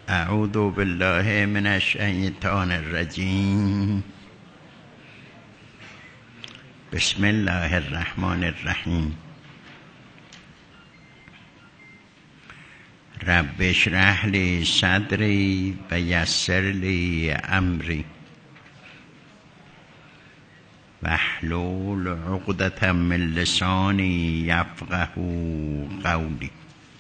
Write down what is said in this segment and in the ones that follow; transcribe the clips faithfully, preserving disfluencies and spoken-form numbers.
اعوذ بالله من الشیطان الرجیم. بسم الله الرحمن الرحیم. رب اشرح لی صدری و یسر لی امری واحلل عقدة من لسانی یفقهوا قولی.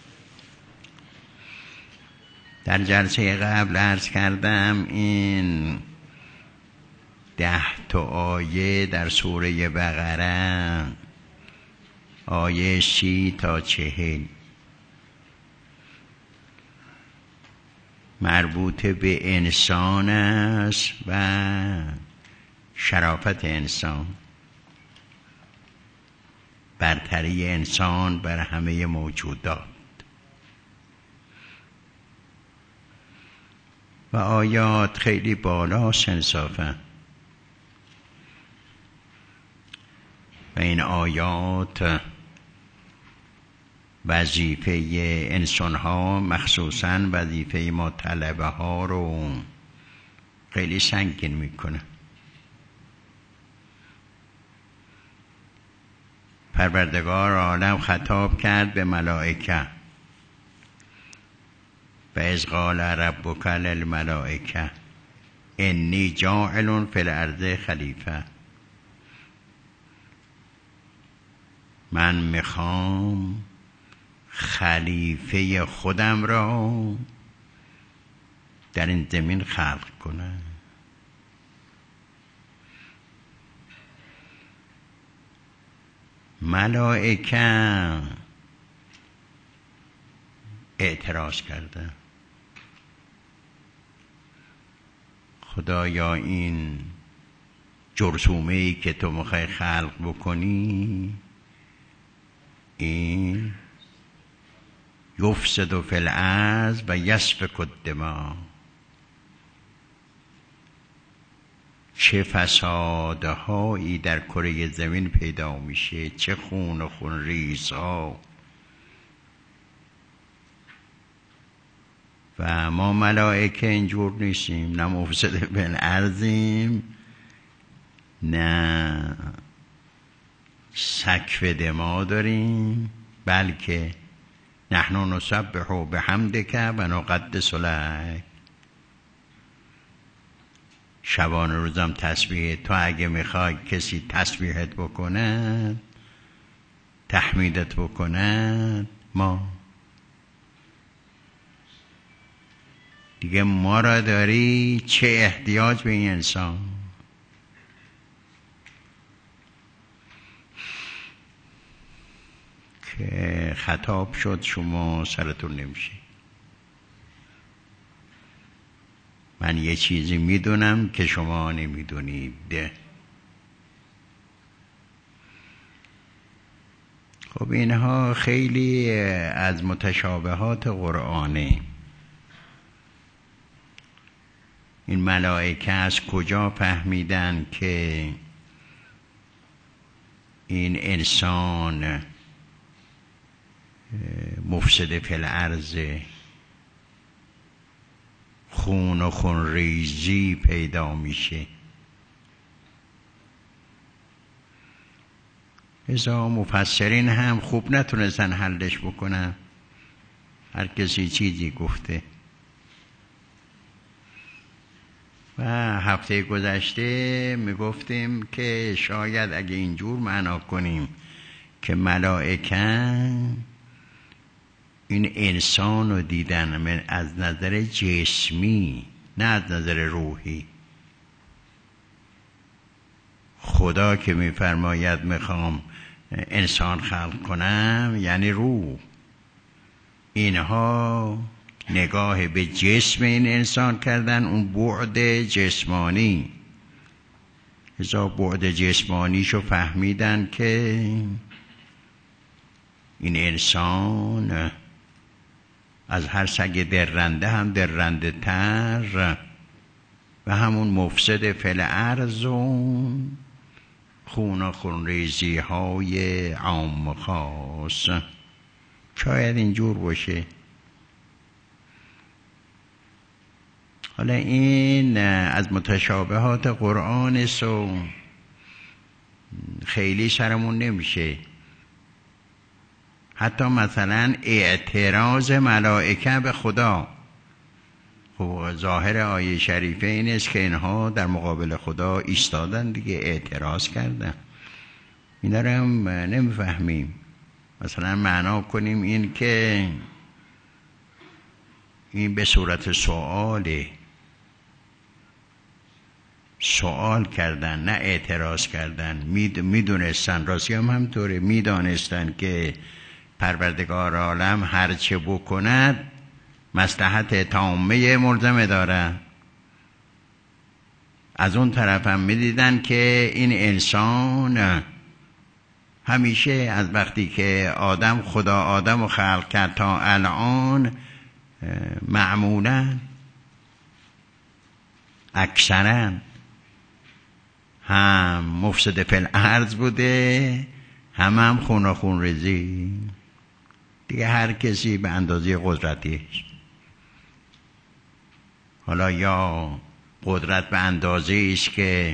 در جلسه قبل عرض کردم این ده تا آیه در سوره بقره، آیه سی تا چهل، مربوط به انسان است و شرافت انسان، برتری انسان بر همه موجودات. و آیات خیلی بالاست انصافا، و این آیات وظیفه انسان ها، مخصوصا وظیفه ما طلبه ها رو خیلی سنگین میکنه. پروردگار عالم خطاب کرد به ملائکه: و اذ قال ربک للملائکه انی جاعل فی الارض خلیفه. من میخوام خلیفه خودم را در این زمین خلق کنم. ملائکه اعتراض کردن: خدایا این جرثومه‌ای که تو میخوای خلق بکنی این یفسد فی الارض و یسفک الدماء، چه فسادهایی در کره زمین پیدا میشه، چه خون و خون ریزها. و ما ملائکه اینجور نیستیم، نه مفسد فی الارضیم، نه سکف دما داریم، بلکه نحن نسبح بحمدک و نقدس لک. شبان روزم تسبیح تو، اگه میخوای کسی تسبیحت بکند، تحمیدت بکند، ما دیگه ما را داری، چه احتیاج به این انسان. که خطاب شد شما سرتون نمیشه. من یه چیزی میدونم که شما نمیدونید. خب اینها خیلی از متشابهات قرآنه. این ملائکه از کجا فهمیدن که این انسان مفسد فی الارض، خون و خون ریزی پیدا میشه؟ ازا مفسرین هم خوب نتونستن حلش بکنن، هر کسی چیزی گفته. و هفته گذشته میگفتیم که شاید اگه اینجور معنا کنیم که ملائکه این انسان رو دیدن از نظر جسمی، نه از نظر روحی. خدا که میفرماید میخوام انسان خلق کنم یعنی روح. اینها نگاه به جسم این انسان کردن، اون بعد جسمانی. ازا بعد جسمانیشو فهمیدن که این انسان از هر سگ درنده هم درنده تر و همون مفسد فی الارض و خون و خونریزی های عام خاص. شاید اینجور باشه. حالا این از متشابهات قرآن سو خیلی سرمون نمیشه. حتی مثلا اعتراض ملائکه به خدا، خب ظاهر آیه شریفه این است که اینها در مقابل خدا ایستادن دیگه، اعتراض کردن. اینا رو هم نمیفهمیم. مثلا معنا کنیم این که این به صورت سؤاله، سوال کردن نه اعتراض کردن. میدونستن، راستی هم همطوره، میدانستن که پروردگار عالم هر چه بکند مصلحت تامه ملزمه داره. از اون طرف هم میدیدن که این انسان همیشه از وقتی که آدم خدا آدم رو خلق کرد تا الان معمولا اکثرا هم مفسد فی الارض بوده، هم هم خون و خون ریزی دیگه، هر کسی به اندازه قدرتش. حالا یا قدرت به اندازه است که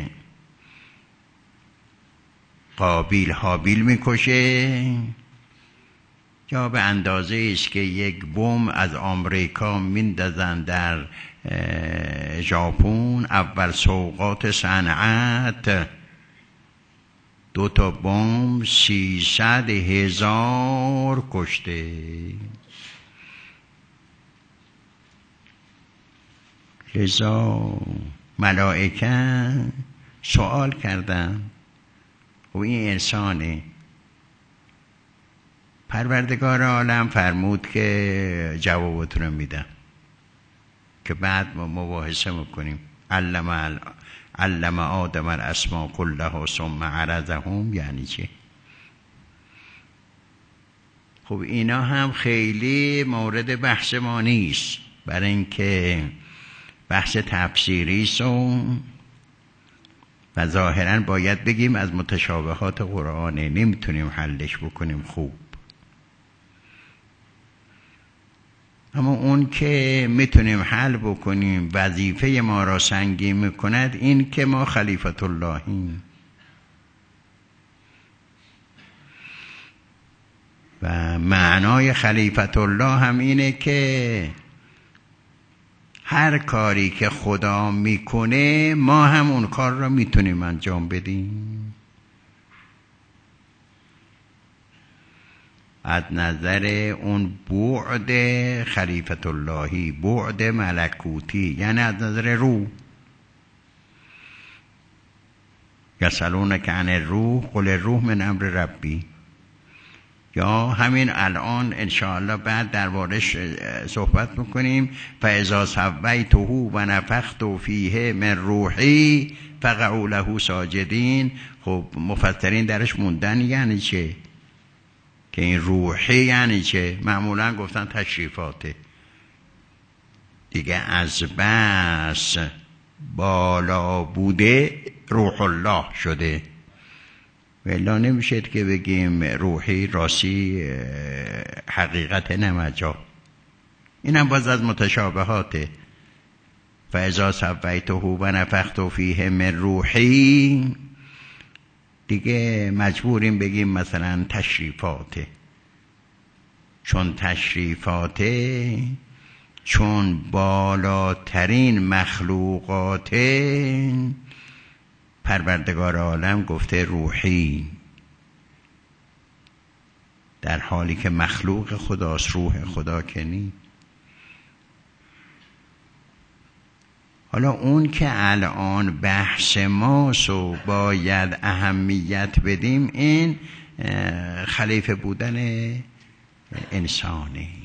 قابیل حابیل میکشه، یا به اندازه است که یک بم از آمریکا میندازن در ژاپن، اول سوقات صنعت، دو تا بمب سیصد هزار کشته. لذا ملائکه سوال کردن و این انسانه. پروردگار عالم فرمود که جوابتون رو میدم، که بعد ما مباحثه میکنیم. علم علم آدم الاسماء كلها ثم عرضهم، یعنی چه؟ خب اینا هم خیلی مورد بحث ما نیست، برای اینکه بحث تفسیری است و ظاهرا باید بگیم از متشابهات قرآنه، نمیتونیم حلش بکنیم خوب. اما اون که میتونیم حل بکنیم، وظیفه ما را سنگین میکند این که ما خلیفت اللهیم و معنای خلیفت الله هم اینه که هر کاری که خدا میکنه ما هم اون کار را میتونیم انجام بدیم. از نظر اون بعد خلیفت اللهی، بعد ملکوتی، یعنی از نظر روح. یسألونک عن الروح قل الروح من امر ربی. یا همین الان انشاءالله بعد دربارش صحبت میکنیم. فاذا سویته و نفخت فیه من روحی فقعوا له ساجدین. خب مفسرین درش موندن یعنی چه؟ که این روحی یعنی چه؟ معمولا گفتن تشریفاته دیگه، از بس بالا بوده روح الله شده. ولی نمیشه که بگیم روحی راسی حقیقت نمجا. این هم باز از متشابهاته. فاذا سویته و نفخت فیه من روحی، دیگه مجبوریم بگیم مثلا تشریفاته، چون تشریفاته، چون بالاترین مخلوقاته. پروردگار عالم گفته روحی، در حالی که مخلوق خداست، روح خدا که نی. حالا اون که الان بحث ماست و باید اهمیت بدیم، این خلیفه بودن انسانی.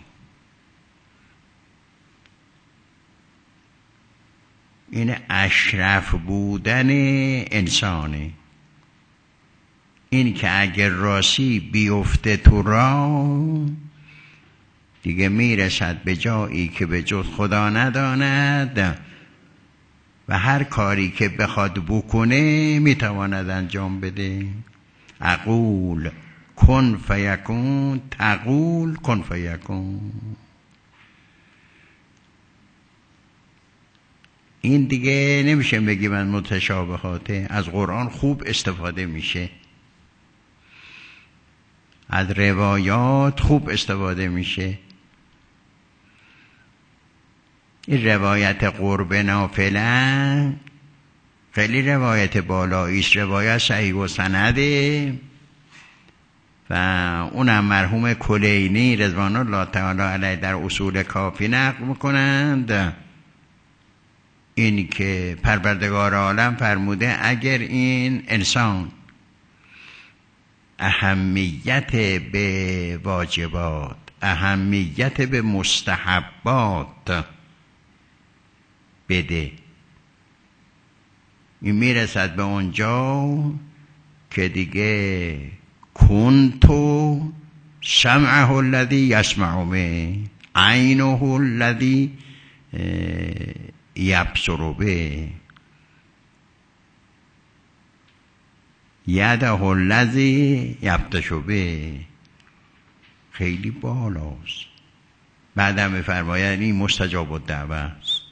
این اشرف بودن انسانی. این که اگر راسی بیفته تو راه، دیگه میرسد به جایی که به جز خدا نداند و هر کاری که بخواد بکنه میتواند انجام بده. اقول کن فیکون، تقول کن فیکون. این دیگه نمیشه بگی من متشابهاته. از قرآن خوب استفاده میشه، از روایات خوب استفاده میشه. این روایت قرب نافله خیلی روایت بالایی است، روایت صحیح و سنده و اونم مرحوم کلینی رضوان الله تعالی علیه در اصول کافی نقل میکنند، این که پروردگار عالم فرموده اگر این انسان اهمیت به واجبات، اهمیت به مستحبات بده، این میرسد به اونجا که دیگه کنتو سمعه الذی یسمع به، عینه الذی یبصر به، یده الذی یبطش به. خیلی بالاست. بعدم میفرماید این مستجاب الدعوه است.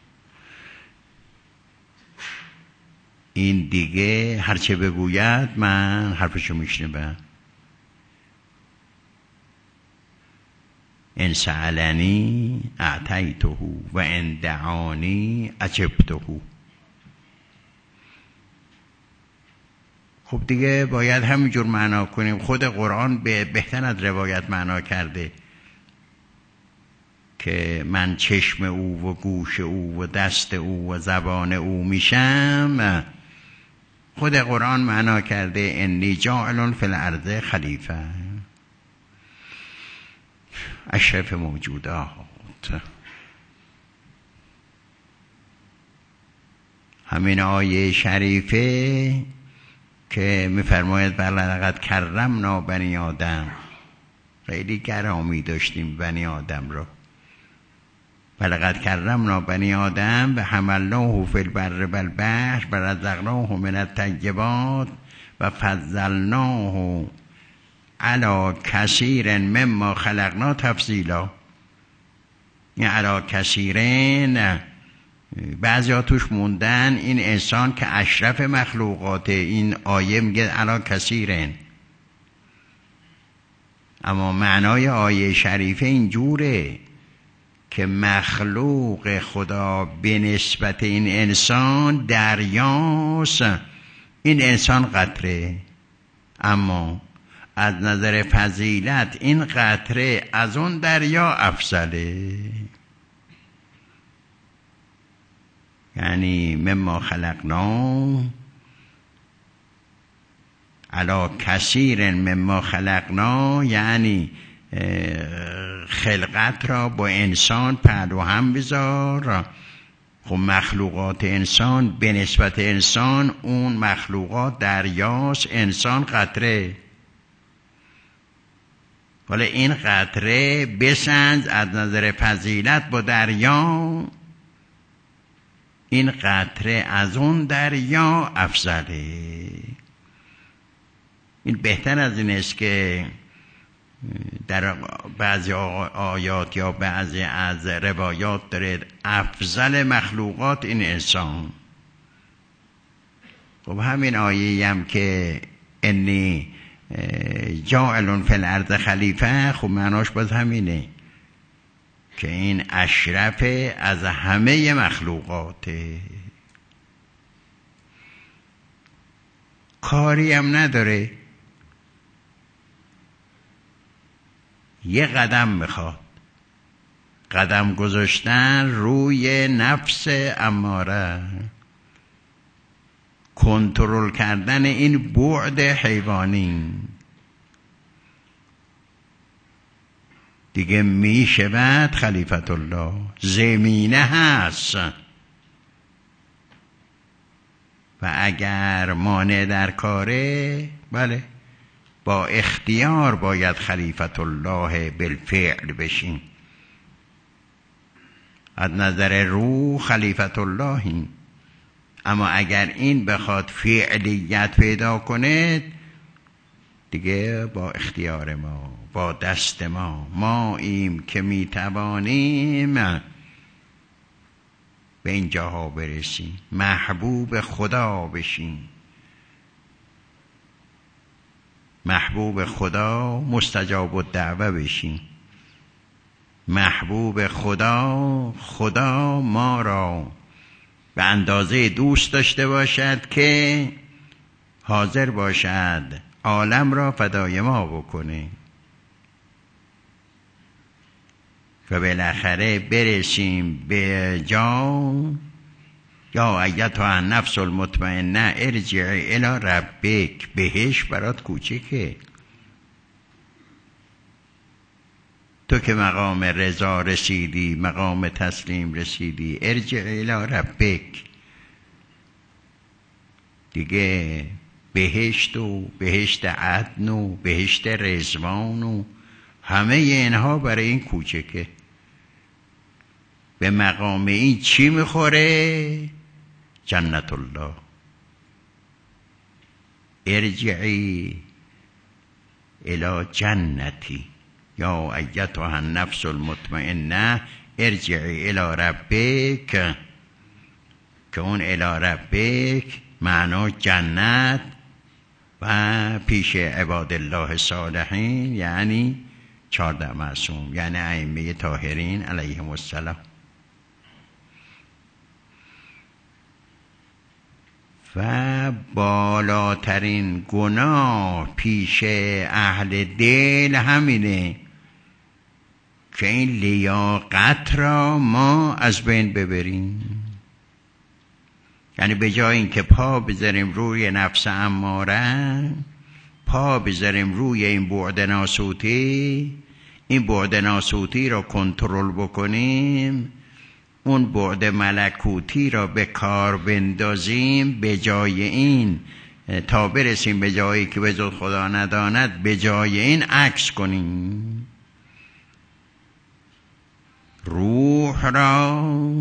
این دیگه هرچه بگوید من حرفشو میشنوم. ان سألنی اعطیته و ان دعانی اجبته. خب دیگه باید همینجور معنا کنیم. خود قرآن به بهتر از روایت معنا کرده که من چشم او و گوش او و دست او و زبان او میشم. خود قرآن معنا کرده انی جاعل فی الارض خلیفه، اشرف موجودات. همین آیه شریفه که میفرماید بلغت کرمنا بنی آدم، خیلی گرامی داشتیم بنی آدم رو. بلغت کرمنا بنی آدم و حملناه فی البر والبحر و رزقناه من الطیبات و فضلناه علی کثیر مما خلقنا تفضیلا. این علی کثیرین بعضی ها توش موندن این انسان که اشرف مخلوقاته، این آیه میگه علی کثیرین، اما معنای آیه شریفه اینجوره که مخلوق خدا به نسبت این انسان دریاست، این انسان قطره، اما از نظر فضیلت این قطره از اون دریا افضله. یعنی مما خلقنا علی کثیر مما خلقنا، یعنی خلقت را با انسان پهلو هم بذار. خب مخلوقات انسان به نسبت انسان اون مخلوقات دریاست، انسان قطره. حالا این قطره بسنج از نظر فضیلت با دریا، این قطره از اون دریا افضله. این بهتر از این است که در بعضی آیات یا بعضی از روایات داره افضل مخلوقات این انسان. خب همین آیه هم که انی جاعل فی الارض خلیفه، خب معناش باز همینه که این اشرف از همه مخلوقاته، کاری هم نداره، یه قدم میخواد، قدم گذاشتن روی نفس اماره، کنترل کردن این بعد حیوانی. دیگه میشود خلیفت الله، زمینه هست و اگر مانع در کاره، بله با اختیار باید خلیفت الله بالفعل بشین. از نظر روح خلیفت اللهی، اما اگر این بخواد فعلیت پیدا کنه دیگه با اختیار ما، با دست ما، ما ایم که میتوانیم به اینجاها برسیم، محبوب خدا بشیم. محبوب خدا مستجاب الدعوه بشیم. محبوب خدا، خدا ما را به اندازه دوست داشته باشد که حاضر باشد عالم را فدای ما بکنه و بالاخره برسیم به جا یا ایتها النفس المطمئنه ارجعی الی ربک. بهش برات کوچکه، تو که مقام رضا رسیدی، مقام تسلیم رسیدی، ارجعی الی ربک. دیگه بهشت و بهشت عدن و بهشت رضوان و همه اینها برای این کوچکه. به مقام این چی میخوره؟ جنت الله. ارجعی الی جنتی یا ایتها النفس المطمئنه ارجعی الی ربک، که اون الی ربک معنا جنت و پیش عباد الله صالحین، یعنی چهارده معصوم، یعنی ائمه طاهرین علیهم السلام. و بالاترین گناه پیش اهل دل همینه که این لیاقت را ما از بین ببریم. یعنی به جای اینکه پا بذاریم روی نفس اماره، پا بذاریم روی این بعد ناسوتی، این بعد ناسوتی را کنترل بکنیم، اون بعد ملکوتی را به کار بندازیم، به جای این تا برسیم به جایی که به جز خدا نداند، به جای این عکس کنیم. روح را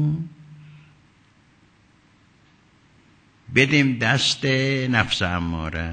بدیم دست نفس اماره.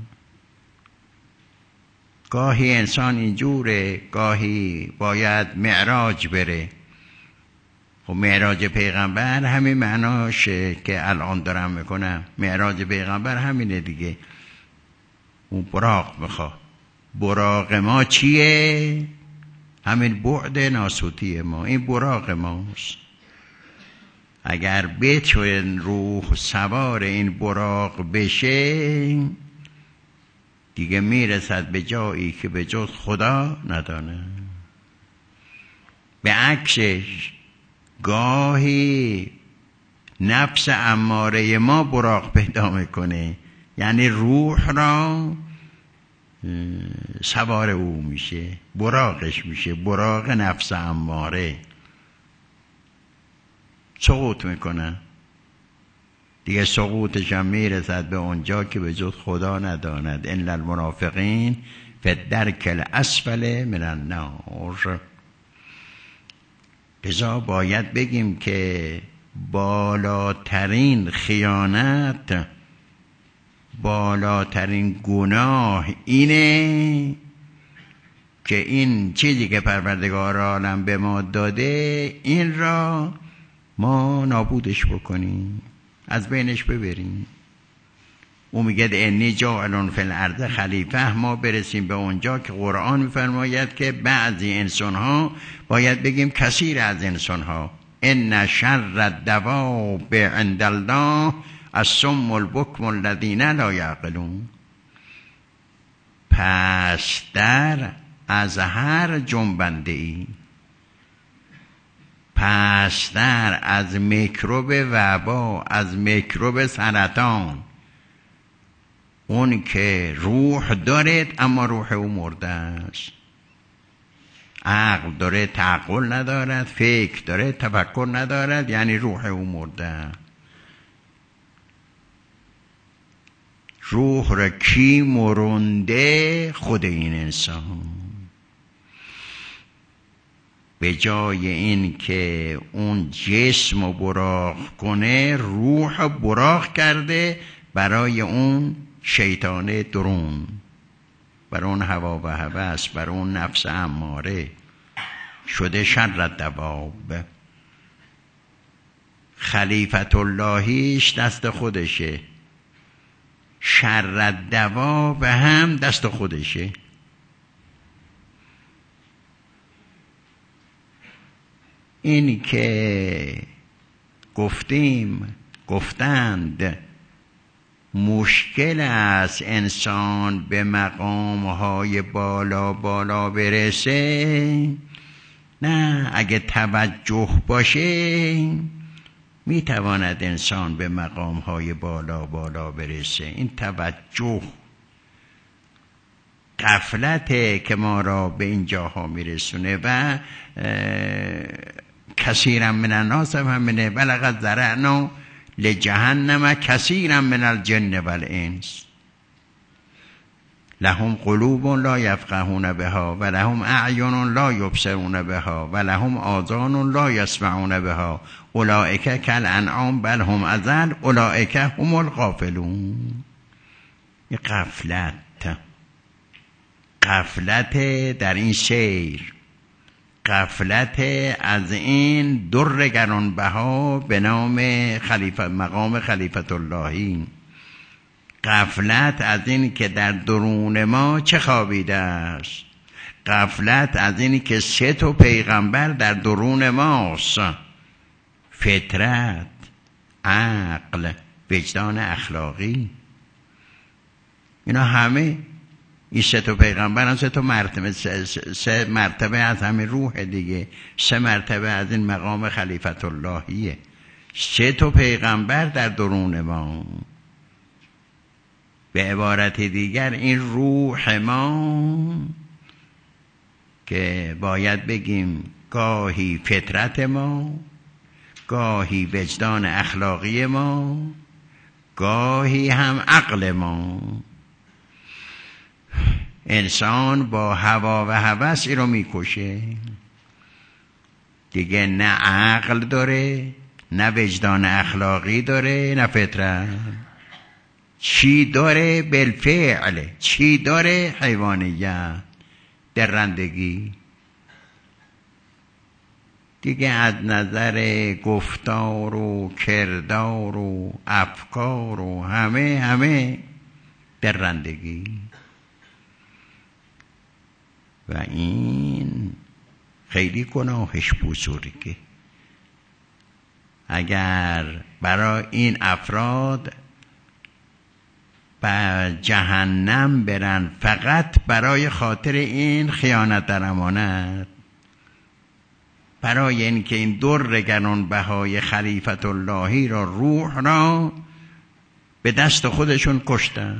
گاهی انسان اینجوره، گاهی باید معراج بره. خب معراج پیغمبر همین معناشه که الان دارم میکنم. معراج پیغمبر همینه دیگه. اون براق میخواد. براق ما چیه؟ همین بعد ناسوتی ما. این براق ماست. اگر بتوین روح سوار این براق بشه، دیگه میرسد به جایی که به جز خدا ندانه. به عکسش گاهی نفس اماره ما براق پیدا میکنه، یعنی روح را سوار او میشه، براقش میشه، براق نفس اماره. سقوط میکنه دیگه. سقوطش هم میرسد به اونجا که به جز خدا نداند. ان المنافقین فی الدرک الاسفل من النار. لذا باید بگیم که بالاترین خیانت، بالاترین گناه اینه که این چیزی که پروردگار عالم به ما داده، این را ما نابودش بکنیم، از بینش ببریم. او میگه انی جاعل فی الارض خلیفه. ما برسیم به اونجا که قرآن میفرماید که بعضی انسان ها، باید بگیم کثیر از انسان ها، ان شر الدواب عند الله الصم البکم الذین لا یعقلون. پس در از هر جنبنده ای، پس در از میکروب وبا، از میکروب سرطان، اون که روح دارد اما روح او مرده است. عقل داره، تعقل ندارد، فکر داره، تفکر ندارد، یعنی روح او مرده. روح را کی مرونده؟ خود این انسان. به جای این که اون جسم رو براق کنه، روح براق کرده برای اون شیطان درون، برای اون هوا و هوس، برای اون نفس اماره. شده شر الدواب. خ خلیفت اللهیش دست خودشه، شر دواب هم دست خودشه. این که گفتیم گفتند مشکل است انسان به مقامهای بالا بالا برسه، نه اگه توجه باشه میتواند انسان به مقامهای بالا بالا برسه. این توجه غفلته که ما را به این جاها میرسونه. و کثیرا من الناس هم منه ولقد ذرأنا لجهنم کثیرا من الجن والانس لهم قلوب لا یفقهون بها و لهم اعین لا یبصرون بها و لهم آذان لا یسمعون بها اولئک کالانعام بل هم اضل اولئک هم الغافلون. این غفلت غفلت در این سیر، غفلت از این در گرانبها به نام خلیفه مقام خلیفت اللهی، غفلت از این که در درون ما چه خوابیده است، غفلت از این که سه تا پیغمبر در درون ماست: فطرت، عقل، وجدان اخلاقی. اینا همه این سه تا پیغمبر هم سه تا مرتبه سه, سه مرتبه از همین روح دیگه، سه مرتبه از این مقام خلیفت اللهیه. سه تا پیغمبر در درون ما. به عبارت دیگر این روح ما که باید بگیم گاهی فطرت ما، گاهی وجدان اخلاقی ما، گاهی هم عقل ما. انسان با هوا و هوس این رو میکشه دیگه، نه عقل داره، نه وجدان اخلاقی داره، نه فطرت. چی داره؟ بالفعل. چی داره؟ حیوانیت، درندگی. دیگه از نظر گفتار و کردار و افکار و همه همه درندگی. و این خیلی گناهش بزرگه. اگر برای این افراد به جهنم برن فقط برای خاطر این خیانت در امانت، برای این که این در گرانبهای خلیفت اللهی را، روح را به دست خودشون کشتن.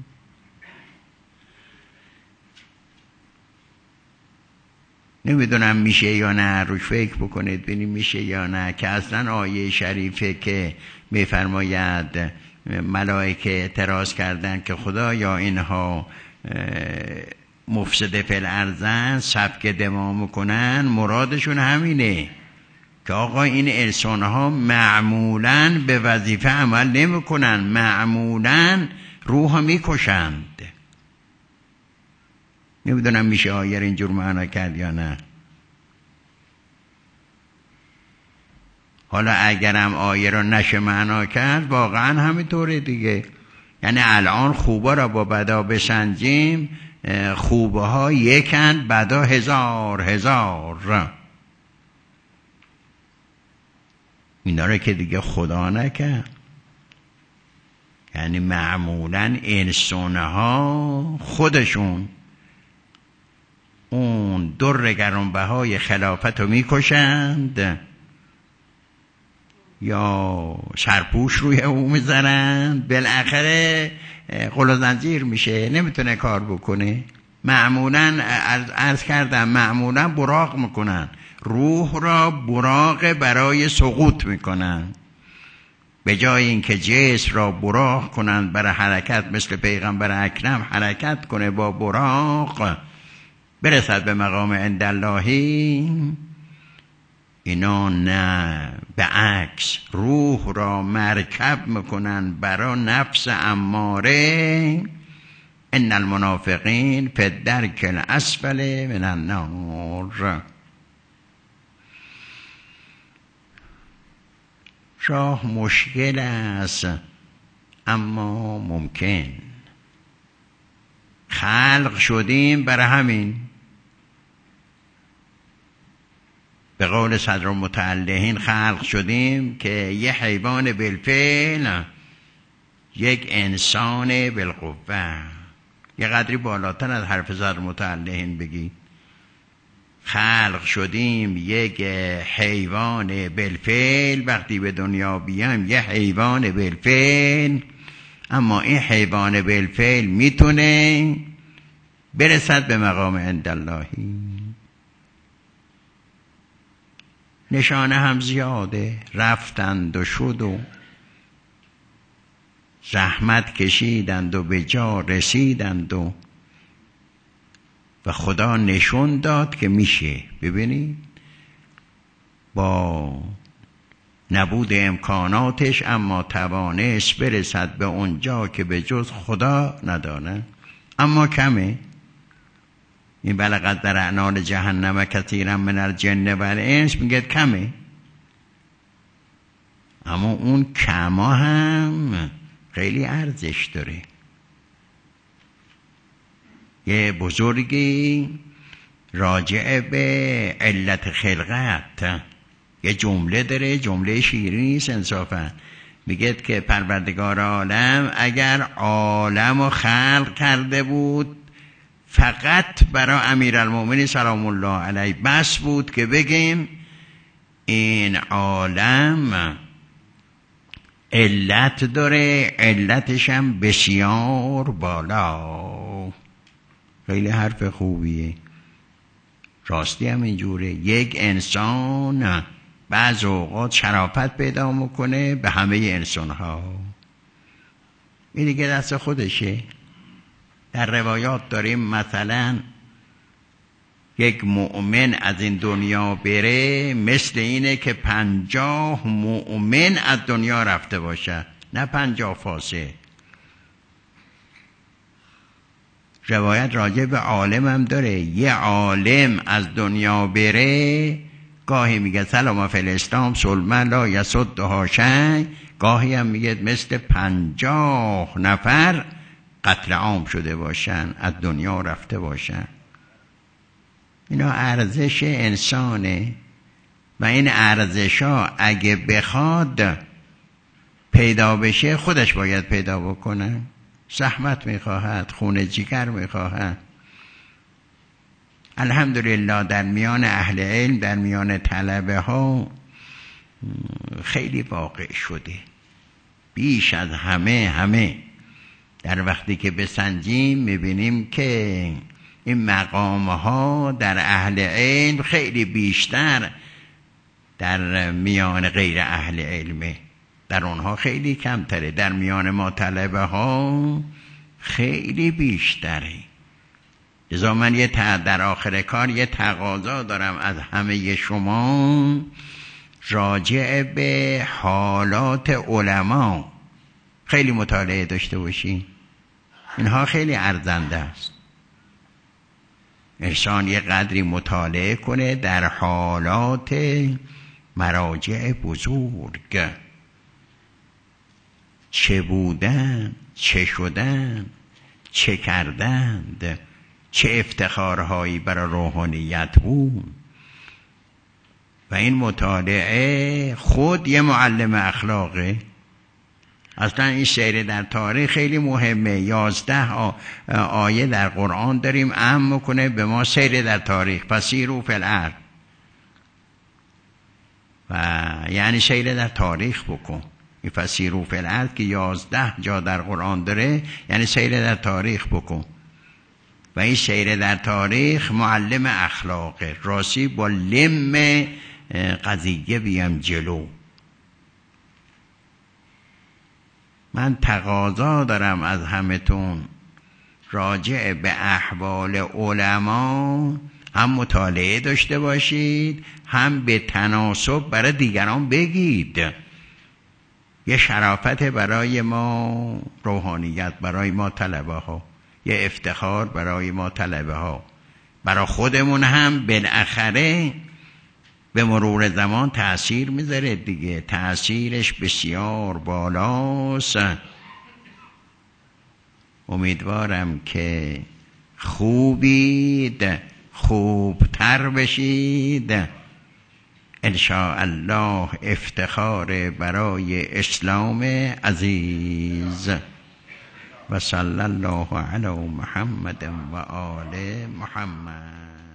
نمیدونم میشه یا نه، روش فکر بکنید ببینید میشه یا نه، که اصلا آیه شریفه که میفرماید ملائکه اعتراض کردن که خدا یا اینها مفسد فی الارض، سفک دماء میکنن، مرادشون همینه که آقا این انسان ها معمولاً به وظیفه عمل نمیکنن، معمولاً روح میکشند. نمیدونم میشه آیه اینجور معنا کرد یا نه. حالا اگرم آیه رو نشه معنا کرد، واقعا همینطوره دیگه. یعنی الان خوبا را با بدا بسنجیم، خوبه ها یکن، بدا هزار هزار. اینا رو که دیگه خدا نکرد. یعنی معمولا انسان ها خودشون اون در گرانبهای خلافت رو میکشند یا سرپوش روی او میزنند، بالاخره قل و زنجیر میشه، نمیتونه کار بکنه. معمولا عرض کردم معمولا براق میکنن، روح را براق برای سقوط میکنن، به جای اینکه جسم را براق کنن برای حرکت، مثل پیغمبر اکرم حرکت کنه با براق برسد به مقام عند اللهی. اینا نه، به عکس روح را مرکب میکنن برای نفس اماره. ان المنافقین فی الدرک الاسفل من النار. راه مشکل است اما ممکن. خلق شدیم برای همین. به قول صدرالمتعلقین خلق شدیم که یه حیوان بالفعل، یک انسان بالقوه. یه قدری بالاتر از حرف صدرالمتعلقین بگی. خلق شدیم یک حیوان بالفعل، وقتی به دنیا بیایم یه حیوان بالفعل، اما این حیوان بالفعل میتونه برسد به مقام عنداللهی. نشانه هم زیاده، رفتند و شد و زحمت کشیدند و به جا رسیدند و و خدا نشون داد که میشه. ببینید با نبود امکاناتش اما توانست برسد به اونجا که به جز خدا ندانه، اما کمه. این بلغت در اعنان جهنم کثیرا من الجن و الانس میگه کمه، اما اون کما هم خیلی ارزش داره. یه بزرگی راجع به علت خلقت یه جمله داره، جمله شیرینی است انصافا. میگه که پروردگار عالم اگر عالم رو خلق کرده بود فقط برای امیرالمومنین سلام الله علیه بس بود که بگیم این عالم علت داره، علتش هم بسیار بالا. خیلی حرف خوبیه، راستی هم اینجوره. یک انسان بعض اوقات شرافت پیدا میکنه به همه انسان ها، این دیگه دست خودشه. در روایات داریم مثلا یک مؤمن از این دنیا بره مثل اینه که پنجاه مؤمن از دنیا رفته باشه، نه پنجاه فاسد. روایت راجع به عالم هم داره، یه عالم از دنیا بره گاهی میگه سلام فی الاسلام سلمه لا یسدها شیء، گاهی هم میگه مثل پنجاه نفر قتل عام شده باشن، از دنیا رفته باشن. اینا ارزش انسانه و این ارزش ها اگه بخواد پیدا بشه خودش باید پیدا بکنه. زحمت میخواهد، خون جگر میخواهد. الحمدلله در میان اهل علم، در میان طلبه ها خیلی واقع شده، بیش از همه همه در وقتی که بسنجیم میبینیم که این مقام ها در اهل علم خیلی بیشتر در میان غیر اهل علمه، در اونها خیلی کمتره، در میان ما طلبه ها خیلی بیشتره. لذا من یه در آخر کار یه تقاضا دارم از همه شما راجع به حالات علما خیلی مطالعه داشته باشین. اینها خیلی ارزنده است. انسان یه قدری مطالعه کنه در حالات مراجع بزرگ، چه بودن، چه شدن، چه کردند، چه افتخارهایی برای روحانیت بود. و این مطالعه خود یه معلم اخلاقه. اصلا این سیر در تاریخ خیلی مهمه. یازده آیه در قرآن داریم امر میکنه به ما سیر در تاریخ، فسیروا فی الارض، و یعنی سیر در تاریخ بکن. این فسیروا فی الارض که یازده جا در قرآن داره یعنی سیر در تاریخ بکن. و این سیر در تاریخ معلم اخلاقه. راستی با لم قضیه بیم جلو. من تقاضا دارم از همتون راجع به احوال علما هم مطالعه داشته باشید، هم به تناسب برای دیگران بگید. یه شرافت برای ما روحانیت، برای ما طلبه ها، یه افتخار برای ما طلبه ها، برای خودمون هم بالاخره به مرور زمان تأثیر میذاره دیگه، تأثیرش بسیار بالاست. امیدوارم که خوبید، خوبتر بشید، انشاءالله افتخار برای اسلام عزیز. و صلی الله علی محمد و آل محمد.